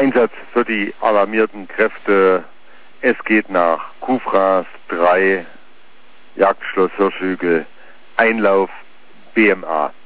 Einsatz für die alarmierten Kräfte. Es geht nach Kufras 3, Jagdschloss Hirschhügel, Einlauf BMA.